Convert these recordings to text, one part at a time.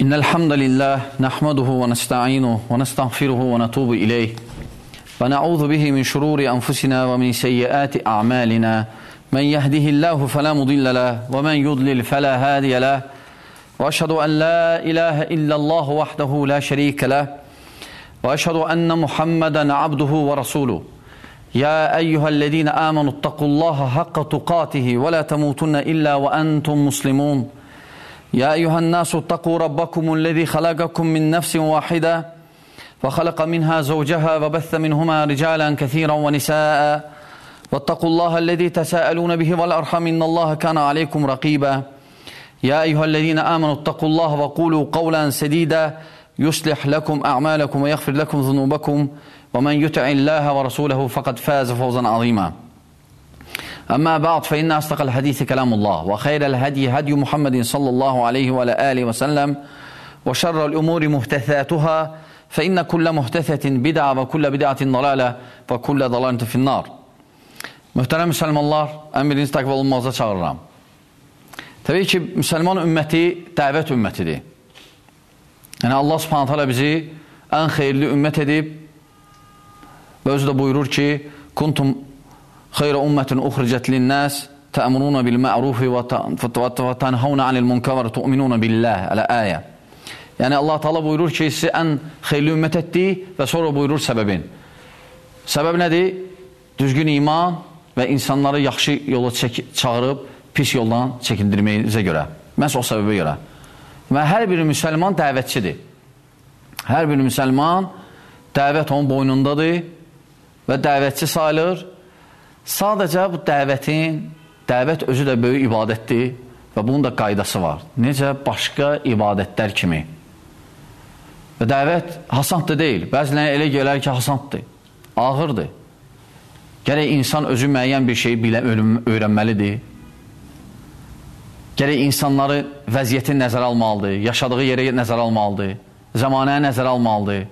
إن الحمد لله نحمده ونستعينه ونستغفره ونتوب إليه ونعوذ به من شرور أنفسنا ومن سيئات أعمالنا من يهده الله فلا مضل له ومن يضلل فلا هادي له وأشهد أن لا إله إلا الله وحده لا شريك له وأشهد أن محمدا عبده ورسوله يا أيها الذين آمنوا اتقوا الله حق تقاته ولا تموتن إلا وأنتم مسلمون يا أيها الناس اتقوا ربكم الذي خلقكم من نفس واحدة وخلق منها زوجها وبث منهما رجالا كثيرا ونساء واتقوا الله الذي تساءلون به والأرحام إن الله كان عليكم رقيبا يا أيها الذين آمنوا اتقوا الله وقولوا قولا سديدا يصلح لكم أعمالكم ويغفر لكم ذنوبكم ومن يطع الله ورسوله فقد فاز فوزا عظيما أما بعد فإن أصدق الحديث كلام الله وخير الهدي هدي محمد صلى الله عليه وعلى آله وسلم وشر الأمور محدثاتها فإن كل محدثة بدعة وكل بدعة ضلالة وكل ضلالة في النار. Möhtərəm müsəlmanlar, ən birinci təqva olunmağıza çağırıram. Təbii ki, müsəlman ümməti dəvət ümmətidir. Yəni Allah Subhanahu taala bizi ən xeyirli ümmət edib və özü də buyurur ki, kuntum xeyra ummetin uxricət linnəs tə'muruna bil ma'rufi və tənhavna anil munkar və tu'minuna billah. Ələ ayə. Yəni Allah Taala buyurur ki, sizi ən xeyirli ümmət etdi və sonra buyurur səbəbin. Səbəb nədir? Düzgün iman və insanları yaxşı yola çağırıb pis yoldan çəkindirməyinizə görə. Məhz o səbəbə görə. Və hər bir müsəlman dəvətçidir. Hər bir müsəlman dəvət onun boynundadır və dəvətçi sayılır. Sadəcə bu dəvət özü də böyük ibadətdir və bunun da qaydası var. Necə başqa ibadətlər kimi. Və dəvət hasanddır deyil. Bəzilərə elə gələr ki, hasanddır, ağırdır. Gərək insan özü müəyyən bir şeyi öyrənməlidir. Gərək insanları vəziyyəti nəzərə almalıdır, yaşadığı yerə nəzərə almalıdır, zamanəyə nəzərə almalıdır.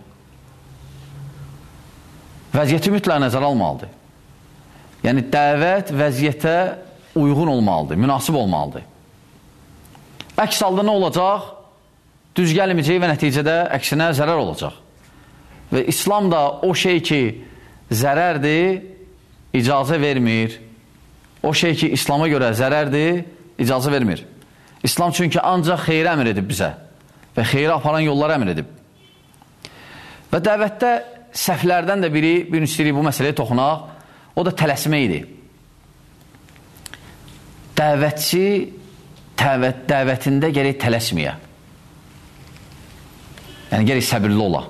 Vəziyyəti mütləq nəzərə almalıdır. Yəni, dəvət vəziyyətə uyğun olmalıdır, münasib olmalıdır. Əks halda nə olacaq? Düz gəlməyəcək və nəticədə əksinə zərər olacaq. Və İslam da o şey ki, zərərdir, icazə vermir. O şey ki, İslama görə zərərdir, icazə vermir. İslam çünki ancaq xeyrə əmr edib bizə və xeyrə aparan yolları əmr edib. Və dəvətdə səhvlərdən də biri, bir istəyirik bu məsələyə toxunaq, o da tələsmə idi. Dəvətçi dəvətində gərək tələsməyə. Yəni, gərək səbirli ola.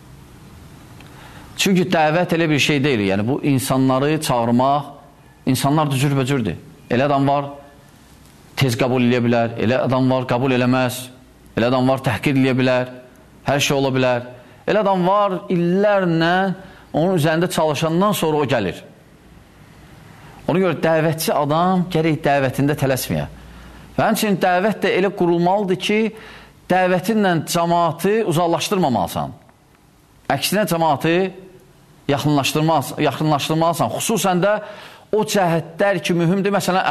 Çünki dəvət elə bir şey deyil. Yəni, bu insanları çağırmaq, insanlar da cürbəcürdür. Elə adam var, tez qəbul edə bilər. Elə adam var, qəbul eləməz. Elə adam var, təhqir edə bilər. Hər şey ola bilər. Elə adam var, illərlə onun üzərində çalışandan sonra o gəlir. Ona görə dəvətçi adam gərək dəvətində tələsməyə. Və həmçinin dəvət də elə qurulmalıdır ki, dəvətinlə cəmaatı uzaqlaşdırmamalısan. Əksinə cəmaatı yaxınlaşdırmalısan. Xüsusən də o cəhətlər ki, mühümdür. Məsələn,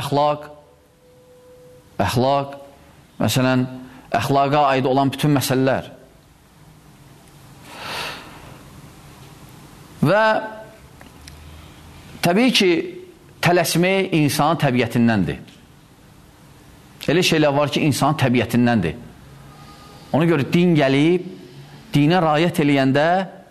əxlaq, məsələn, əxlaqa aid olan bütün məsələlər. Və təbii ki, tələsmək insanın təbiətindəndir. Elə şeylər var ki, insanın təbiətindəndir. Ona görə din gəlib, dinə rayət eləyəndə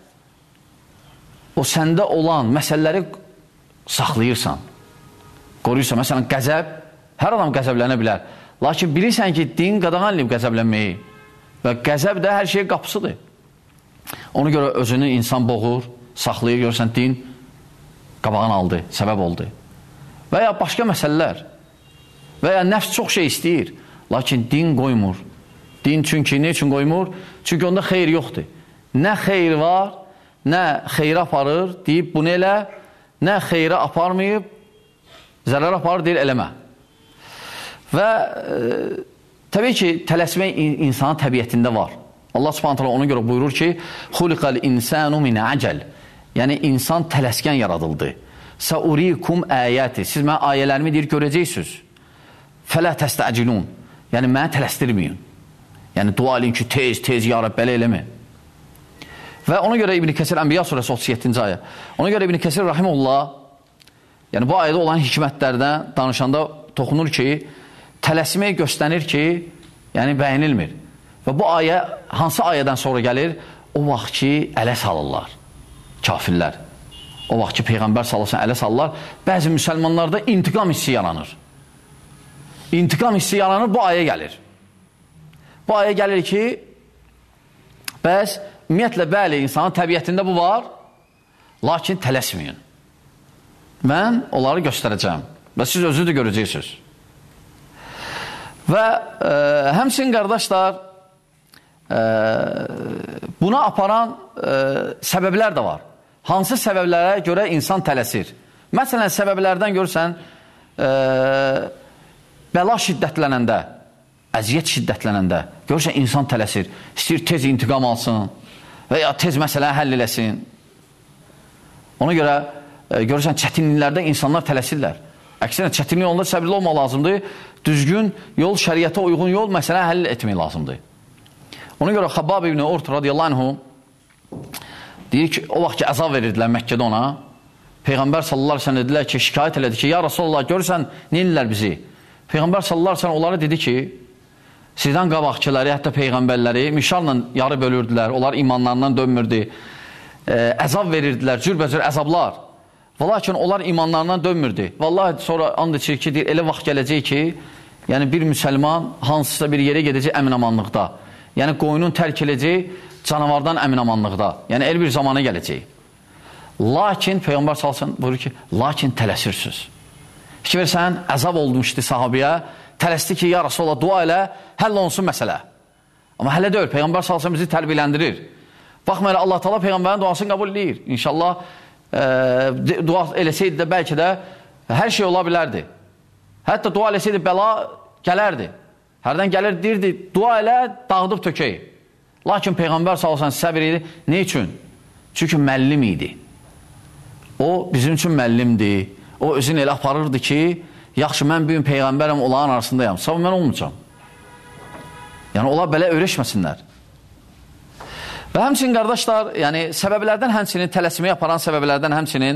o səndə olan məsələləri saxlayırsan, qoruyursan. Məsələn, qəzəb, hər adam qəzəblənə bilər. Lakin bilirsən ki, din qadağan eləyib qəzəblənməyi və qəzəb də hər şeyin qapısıdır. Ona görə özünü insan boğur, saxlayır, görürsən, din qabağını aldı, səbəb oldu. Və ya başqa məsələlər və ya nəfs çox şey istəyir, lakin din qoymur. Din çünki, ne üçün qoymur? Çünki onda xeyr yoxdur. Nə xeyr var, nə xeyrə aparır, deyib bunu elə, nə xeyrə aparmayıb, zərər aparır, deyil, eləmə. Və təbii ki, tələsmək insanın təbiətində var. Allah Subhanahu taala ona görə buyurur ki, xuliqal insanu min acəl. Yəni, insan tələskən yaradıldı. Səurikum əyəti. Siz mənə ayələrimi deyir, görəcəksiniz. Fələ təstəcilun. Yəni, mənə tələsdirməyin. Yəni, dua eləyin ki, tez, ya Rəbb, belə eləmi. Və ona görə İbn Kəsir, Ənbiya surəsi 37-ci ayə. Ona görə İbn Kəsir rahimehullah, yəni bu ayədə olan hikmətlərdən danışanda toxunur ki, tələsmək göstənir ki, yəni bəyənilmir. Və bu ayə hansı ayədən sonra gəlir? O vaxt ki, ələ salırlar kafirlər. O vaxt ki, Peyğəmbər sallallahu ələ salırlar. Bəzi müsəlmanlarda intiqam hissi yaranır. İntiqam hissi yaranır, bu ayə gəlir. Bu ayə gəlir ki, bəs ümumiyyətlə, bəli, insanın təbiətində bu var, lakin tələsməyin. Mən onları göstərəcəm və siz özünüz də görəcəksiniz. Və həmçinin qardaşlar, buna aparan səbəblər də var. Hansı səbəblərə görə insan tələsir? Məsələn, səbəblərdən görürsən, bəla şiddətlənəndə, əziyyət şiddətlənəndə, görürsən, insan tələsir, istəyir tez intiqam alsın və ya tez məsələni həll eləsin. Ona görə görürsən, çətinliklərdə insanlar tələsirlər. Əksinə, çətinlik yolunda səbirli olmaq lazımdır. Düzgün yol, şəriətə uyğun yol, məsələni həll etmək lazımdır. Ona görə Xabbab ibn Urt radiyallahu anhu deyir ki, o vaxt ki, əzab verirdilər Məkkədə ona. Peyğəmbər sallallahu aleyhi ve sellem dedilər ki, şikayət elədi ki, ya Rasulullah, görürsən, neyinlər bizi? Peyğəmbər sallallahu aleyhi ve sellem onlara dedi ki, sizdən qabaqçıları, hətta Peyğəmbərləri mişarla yarı bölürdülər, onlar imanlarından dönmürdü, əzab verirdilər, cürbəcür əzablar. Və lakin onlar imanlarından dönmürdü. Vallahi sonra and içir ki, deyir, elə vaxt gələcək ki, yəni bir müsəlman hansısa bir yerə gedəcək əminamanlıqda. Yəni qoyunun tərk edəcək canavardan əminamanlıqda. Yəni el bir zamana gələcək. Lakin Peyğəmbər salsın buyurur ki, lakin tələsirsiniz. Fikir versən, əzab olmuşdu sahabiyə, tələsdi ki, ya Rasulullah, dua elə, həll olunsun məsələ. Amma hələ deyil, Peyğəmbər salsın bizi tərbiyələndirir. Baxmayaraq, Allah Taala Peyğəmbərin duasını qəbul edir. İnşallah, dua eləsəydi də bəlkə də hər şey ola bilərdi. Hətta dua eləsəydi bəla gələrdi. Hərdən gəlir, deyirdi, dua elə, dağıdıb tökək. Lakin Peyğəmbər sallallahu səbir idi. Ne üçün? Çünki müəllim idi. O bizim üçün müəllimdir. O özünü elə aparırdı ki, yaxşı, mən bir gün Peyğəmbərəm, onların arasındayam. Sabah mən olmayacam. Yəni, onlar belə öyrəşməsinlər. Və həmçinin, qardaşlar, yəni, səbəblərdən həmçinin, tələsməyə aparan səbəblərdən həmçinin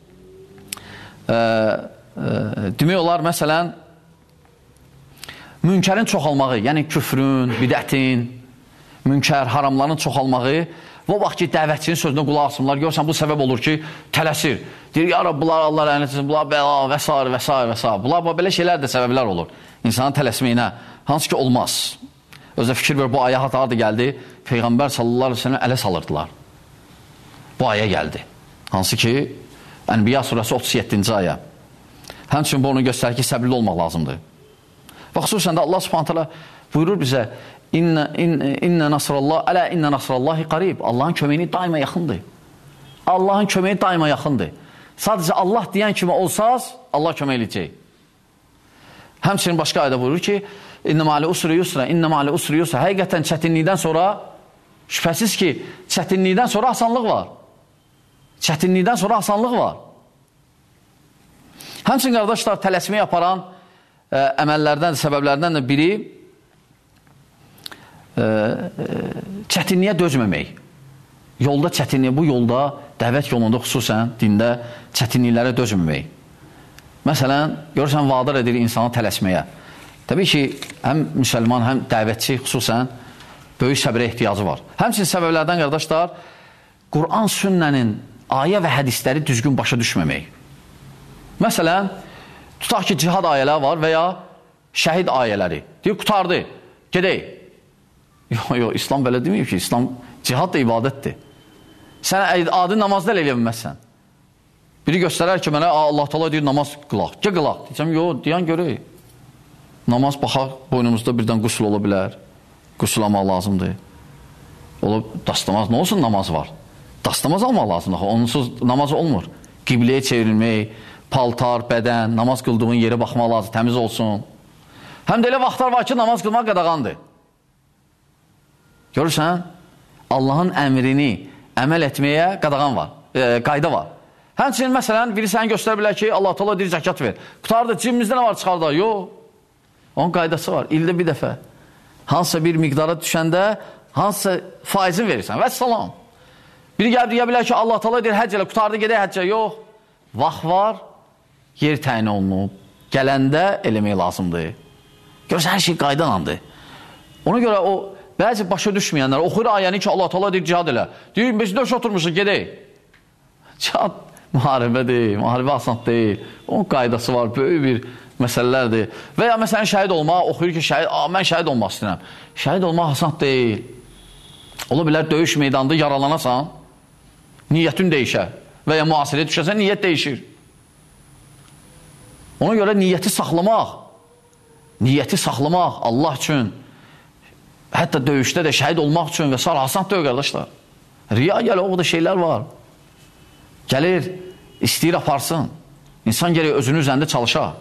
demək olar, məsələn, münkərin çoxalmağı, yəni küfrün, bidətin, münkər, haramların çoxalmağı və o vaxt ki, dəvətçinin sözünə qulaq asımlar, görürsən, bu səbəb olur ki, tələsir. Deyir, ya Rab, bunlar Allah rəhmətsin, bunlar bəla və s. və s. və s. Bunlar belə şeylər də səbəblər olur insanın tələsməyinə, hansı ki, olmaz. Özə fikir ver, bu ayə hatardı gəldi, Peyğəmbər sallallahu aleyhi ve sellem ələ salırdılar. Bu ayə gəldi. Hansı ki, Ənbiya surəsi 37-ci ayə. Həmçinin bu onu göstərir ki, səbirli olmaq lazımdır. Və xüsusən də Allah subhanət hələ buyurur bizə, İnnə nasrallahi qarib. Allahın köməyini daima yaxındır. Allahın köməyi daima yaxındır. Sadəcə Allah deyən kimi olsaz, Allah kömək eləyəcək. Həmçinin başqa ayədə buyurur ki, İnnə ma'alə usri yusra, innə ma'alə usri yusra. Həqiqətən çətinlikdən sonra, şübhəsiz ki, çətinlikdən sonra asanlıq var. Çətinlikdən sonra asanlıq var. Həmçinin, qardaşlar, tələsməyə aparan əməllərdən, səbəblərdən də biri çətinliyə dözməmək. Yolda çətinliyə, bu yolda, dəvət yolunda xüsusən, dində çətinliklərə dözməmək. Məsələn, görürsən, vadar edir insanı tələsməyə. Təbii ki, həm müsəlman, həm dəvətçi xüsusən böyük səbirə ehtiyacı var. Həmçinin səbəblərdən, qardaşlar, Qur'an sünnənin ayə və hədisləri düzgün başa düşməmək. Məsələn, tutaq ki, cihad ayələri var və ya şəhid ayələri. Deyir, qutardı, gedək. Yox, İslam belə deməyib ki, İslam cihad da ibadətdir. Sən adi namazda elə bilməzsən. Biri göstərər ki, mənə Allah Taala deyir, namaz qılaq. Gəl qılaq. Deyəcəm, yox, deyən görək. Namaz baxaq, boynumuzda birdən qüsul ola bilər. Qüsul almaq lazımdır. Olub, dastamaz, nə olsun namaz var? Dastamaz almaq lazımdır. Onsuz namaz olmur. Qibləyə çevrilmək, paltar, bədən, namaz qıldığın yerə baxmaq lazım, təmiz olsun. Həm də elə vaxtlar var ki, namaz qılmaq qadağandır. Görürsən, Allahın əmrini əməl etməyə qadağan var, qayda var. Həmçinin, məsələn, biri səni göstərə bilər ki, Allah Taala deyir, zəkat ver. Qutardı, cibimizdə nə var çıxarda? Yox. Onun qaydası var, ildə bir dəfə. Hansısa bir miqdara düşəndə hansısa faizin verirsən və salam. Biri gəlib deyə bilər ki, Allah Taala deyir, həcc elə, qutardı gedək həccə. Yox, vaxt var, yer təyin olunub, gələndə eləmək lazımdır. Görürsən, hər şey qaydanandır. Ona görə o, bəzi başa düşməyənlər oxuyur ayəni ki, Allah Taala deyir, cihad elə. Deyir, biz döş oturmuşuz, gedək. Cihad müharibə deyil, müharibə asan deyil. Onun qaydası var, böyük bir məsələlərdir. Və ya məsələn, şəhid olmaq, oxuyur ki, mən şəhid olmaq istəyirəm. Şəhid olmaq asan deyil. Ola bilər, döyüş meydanında yaralanasan, niyyətin dəyişər. Və ya müasirəyə düşərsən, niyyət dəyişir. Ona görə niyyəti saxlamaq Allah üçün, hətta döyüşdə də şəhid olmaq üçün və s. asan deyil, qardaşlar. Riya gəlir, o da şeylər var. Gəlir, istəyir aparsın. İnsan gəlir, özünün üzərində çalışar.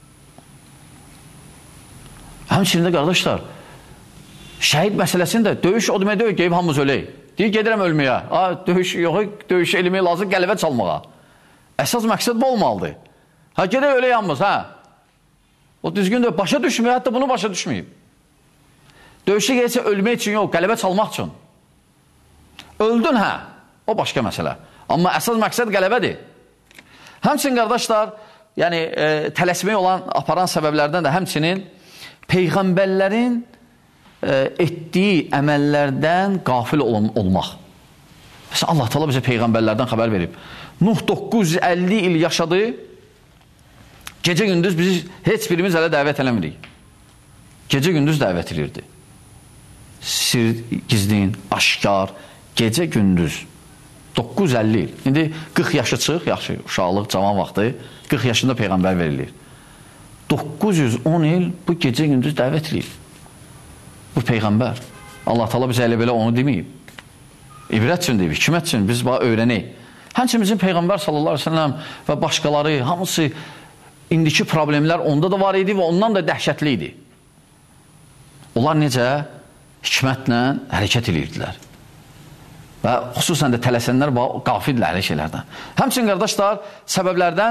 Həmçində, qardaşlar, şəhid məsələsində döyüş o demək deyil, qeyb hamımız ölək. Deyir, gedirəm ölməyə. Döyüş yox, döyüş eləmək lazım, qələbə çalmağa. Əsas məqsəd bu olmalıdır. Gedək ölək hamımız, O düzgündür, başa düşməyib, hətta bunu başa düşməyib. Döyüşə gəlsə ölmək üçün yox, qələbə çalmaq üçün. Öldün, o başqa məsələ. Amma əsas məqsəd qələbədir. Həmçinin, qardaşlar, yəni tələsmək olan, aparan səbəblərdən də həmçinin peyğəmbərlərin etdiyi əməllərdən qafil olmaq. Məsələn, Allah Taala bizə peyğəmbərlərdən xəbər verib. Nuh 950 il yaşadı, gecə-gündüz bizi heç birimiz hələ dəvət eləmirik. Gecə-gündüz dəvət edirdi. Sir, gizlin, aşkar, gecə-gündüz. 950 il. İndi 40 yaşı çıx, yaxşı, uşaqlıq, cavan vaxtı, 40 yaşında peyğəmbər verilir. 910 il bu gecə-gündüz dəvət edir. Bu peyğəmbər. Allah Taala bizə elə belə onu deməyib. İbrət üçün deyib, hikmət üçün biz bax öyrənək. Həmçimizin peyğəmbər sallallahu əleyhi və səlləm və başqaları hamısı indiki problemlər onda da var idi və ondan da dəhşətli idi. Onlar necə hikmətlə hərəkət edirdilər. Və xüsusən də tələsənlər qafildirlər hər şeylərdən. Həmçinin, qardaşlar, səbəblərdən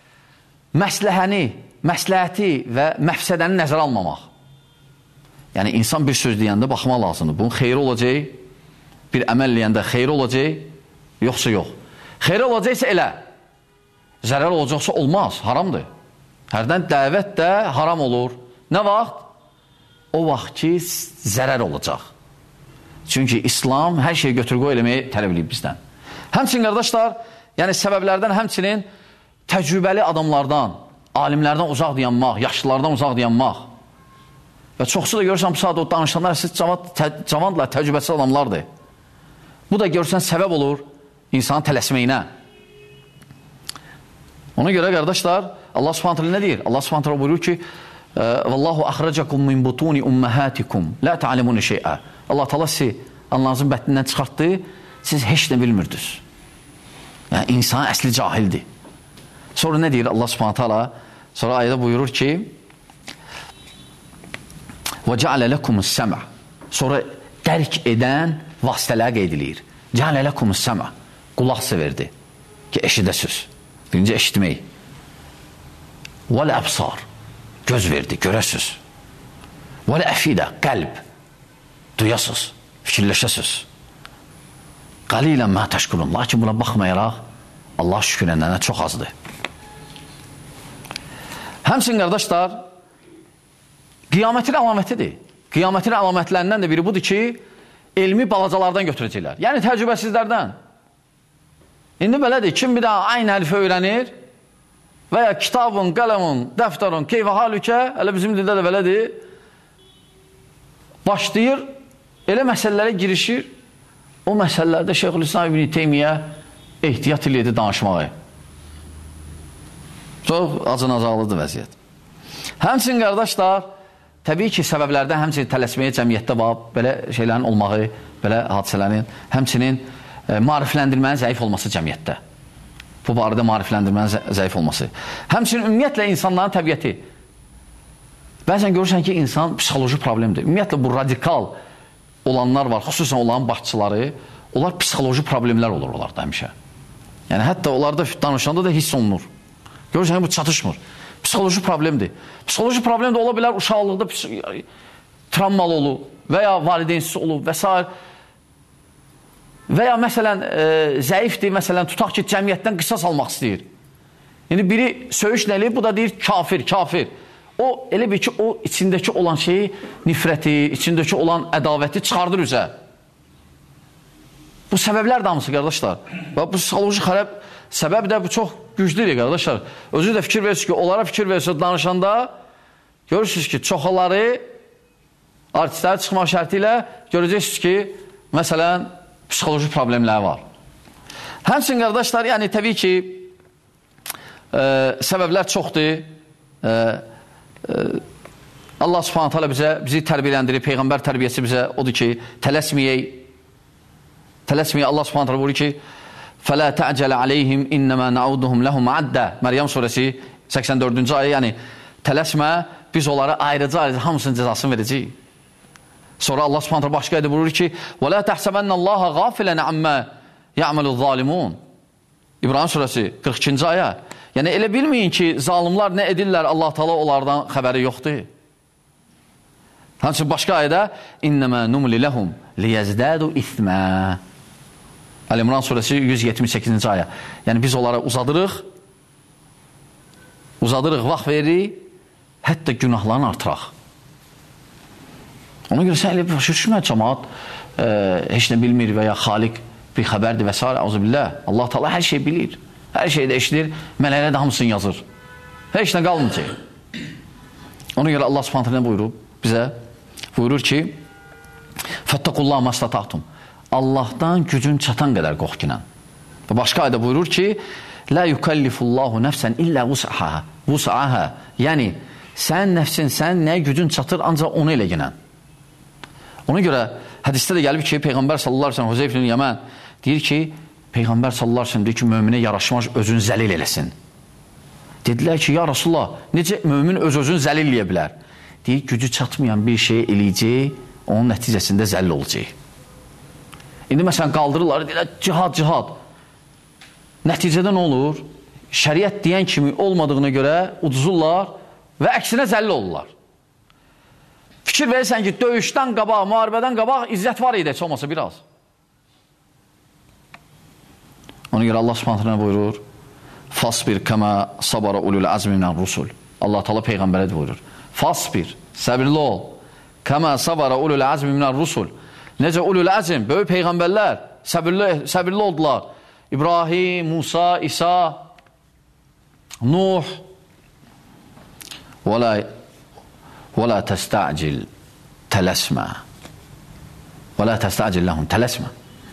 məsləhəti və məfsədəni nəzərə almamaq. Yəni, insan bir söz deyəndə baxmaq lazımdır. Bunun xeyri olacaq, bir əməl deyəndə xeyri olacaq, yoxsa yox. Xeyri olacaqsa elə, zərər olacaqsa olmaz, haramdır. Hərdən dəvət də haram olur. Nə vaxt? O vaxt ki, zərər olacaq. Çünki İslam hər şeyi götür-qoy eləməyi tələb edib bizdən. Həmçinin, qardaşlar, yəni səbəblərdən həmçinin təcrübəli adamlardan, alimlərdən uzaq dayanmaq, yaşlılardan uzaq dayanmaq. Və çoxsu da görürsən, bu saat o danışanlar cavandırlar, təcrübəsiz adamlardır. Bu da görürsən, səbəb olur insanın tələsməyinə. Ona görə, qardaşlar, Allah Subhanahu nə deyir? Allah Subhanahu buyurur ki, Vallahu axracakum min butuni ummahatikum la ta'lamun şey'a. Allah Taala sizi ananızın bətnindən çıxartdı, siz heç nə bilmirdiniz. Yəni insan əsli cahildir. Sonra nə deyir Allah Subhanahu taala? Sonra ayədə buyurur ki: "Və ca'ala lekumus-sem'a." Sonra dərk edən vasitələr qeyd edilir. Ca'ala lekumus-sem'a. Qulaq verdi ki, eşidəsiz. Birinci eşitmək. Vəl-əbsar. Göz verdi, görəsiz. Vəl-əfidə, qəlb. Duyasız, fikirləşəsiz. Qalilən mə təşkurun. Lakin buna baxmayaraq, Allah şükür edənə çox azdır. Həmçinin, qardaşlar, qiyamətin əlamətidir. Qiyamətin əlamətlərindən də biri budur ki, elmi balacalardan götürəcəklər. Yəni, təcrübəsizlərdən. İndi belədir, kim bir daha aynı hərfi öyrənir və ya kitabın, qələmin, dəftərun, keyfə halükə, hələ bizim dildə də belədir, başlayır, elə məsələlərə girişir, o məsələlərdə Şeyxülislam İbn Teymiyyə ehtiyat edirdi danışmağı. Çox acınacaqlıdır vəziyyət. Həmçinin, qardaşlar, təbii ki, səbəblərdən həmçinin tələsməyə cəmiyyətdə var, belə şeylərin olmağı, belə hadisələrin, həmçinin marifləndirmənin zəif olması cəmiyyətdə. Bu barədə marifləndirmənin zəif olması. Həmçinin, ümumiyyətlə, insanların təbiəti. Bəzən görürsən ki, insan psixoloji problemdir. Ümumiyyətlə, bu radikal olanlar var, xüsusən onların başçıları, onlar psixoloji problemlər olur onlarda həmişə. Yəni, hətta onlarda danışanda da hiss olunur. Görürsən ki, bu çatışmır. Psixoloji problemdir. Psixoloji problem də ola bilər uşaqlıqda travmalı olub və ya valideynsiz olub və s. Və ya məsələn zəifdir, məsələn tutaq ki, cəmiyyətdən qisas almaq istəyir. İndi biri söyüşlə eləyib, bu da deyir kafir, kafir. O elə bir ki, o içindəki olan şeyi, nifrəti, içindəki olan ədavəti çıxardır üzə. Bu səbəblər də hamısı, qardaşlar. Və bu psixoloji xərab səbəb də bu çox güclüdür, qardaşlar. Özü də fikir verirsiniz ki, onlara fikir verirsiniz danışanda, görürsünüz ki, çoxaları artistləri çıxmaq şərti ilə görəcəksiniz ki, məsələn, psixoloji problemləri var. Həmçinin, qardaşlar, yəni təbii ki, səbəblər çoxdur. Allah subhanət hələ bizi tərbiyələndirir, Peyğəmbər tərbiyəsi bizə odur ki, tələsməyək. Allah subhanət hələ buyurur ki, فَلَا تَعْجَلَ عَلَيْهِمْ إِنَّمَا نَعُودُهُمْ لَهُمْ عَدَّ Məryəm surəsi 84-cü ayə, yəni tələsmə, biz onlara ayrıca hamısının cəzasını verəcəyik. Sonra Allah subhanət hələ başqa ayədə buyurur ki, وَلَا تَحْسَبَنَّ اللّٰهَ غَافِلًا عَمَّا يَعْمَلُ الظَّالِمُونَ İbrahim surəsi 42-ci ayə. Yəni elə bilməyin ki, zalimlar nə edirlər, Allah Taala onlardan xəbəri yoxdur. Həmçinin başqa ayədə İnnəmə numli ləhum liyezdadu ismə Əl-İmran surəsi 178-ci ayə. Yəni biz onlara uzadırıq, vaxt veririk, hətta günahlarını artıraq. Ona görə sən elə bir başa düşmə, cəmaat heç nə bilmir və ya xaliq bir xəbərdir və s. Auzubillah. Allah Taala hər şey bilir, hər şeydə eşidir, mələklər də hamısını yazır. Heç nə qalmayacaq. Ona görə Allah Subhanahu taala buyurur bizə, buyurur ki, "Fattaqullaha mastata'tum." Allahdan gücün çatan qədər qorxunan. Və başqa ayədə buyurur ki, "La yukallifullahu nefsen illa vus'aha." Yəni sən nəfsin, sən nə gücün çatır, ancaq onu elə ginən. Ona görə hədisdə də gəlib ki, Peyğəmbər sallallahu əleyhi və səlləm Huzeyf ibn Yəman deyir ki, Peyğəmbər sallallahu əleyhi və səlləm deyir ki, möminə yaraşmaz özünü zəlil eləsin. Dedilər ki, ya Rasulullah, necə mömin öz-özünü zəlil eləyə bilər? Deyir, gücü çatmayan bir şey eləyəcək, onun nəticəsində zəlil olacaq. İndi məsələn qaldırırlar, deyirlər, cihad. Nəticədə nə olur? Şəriət deyən kimi olmadığına görə uduzurlar və əksinə zəlil olurlar. Fikir verirsən ki, döyüşdən qabaq, müharibədən qabaq izzət var idi, heç olmasa biraz. Ona görə Allah Subhanahu buyurur, "Fasbir kema sabara ulul azmi minər rusul." Allah Taala peyğəmbərə də buyurur. Fasbir, səbirli ol. Kema sabara ulul azmi minər rusul. Necə ulul azm, böyük peyğəmbərlər səbirli oldular. İbrahim, Musa, İsa, Nuh. وَلَا تَسْتَعْجِلْ تَلَسْمَا وَلَا تَسْتَعْجِلْ لَهُمْ تَلَسْمَا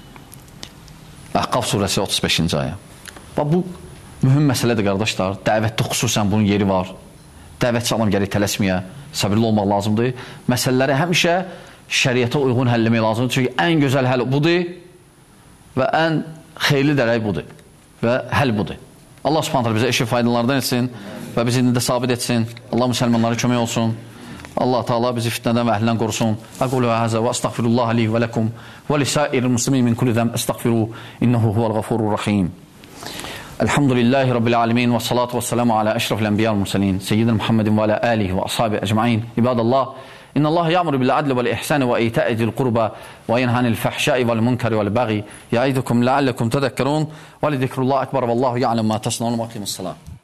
Əhqaf surəsi 35-ci ayə. Bu mühüm məsələdir, qardaşlar. Dəvətdə xüsusən bunun yeri var. Dəvətçi adam gəlir tələsməyə, səbirli olmaq lazımdır. Məsələləri həmişə şəriətə uyğun həll etmək lazımdır. Çünki ən gözəl həll budur və ən xeyirli dərək budur və həll budur. Allah subhanətlə bizə eşi faydalardan etsin və bizi indi də sabit etsin. Allah müsəlmanlara kömək olsun. Allah Taala bizi fitnədən və əhlindən qorusun. Aqulu həzə və estağfirullah li və lakum və lisairil muslimin min kulli zəm estağfiru innehu huvel gafurur rahim. Elhamdülillahi rabbil alamin və salatu vəsselamu ala əşrafil enbiya və mursalin seyyidina Muhammedin və ala alihi və ashabi ecmaîn. İbadallah, innallaha ya'muru bil adli vel ihsani ve ita'i zil qurba ve yenha anil fahşai vel munkari vel baghi. Ya'idukum la'allakum tadhakkarun. Ve li zikrullah akbar vallahu ya'lamu ma tasna'un. Wa aqimus salat.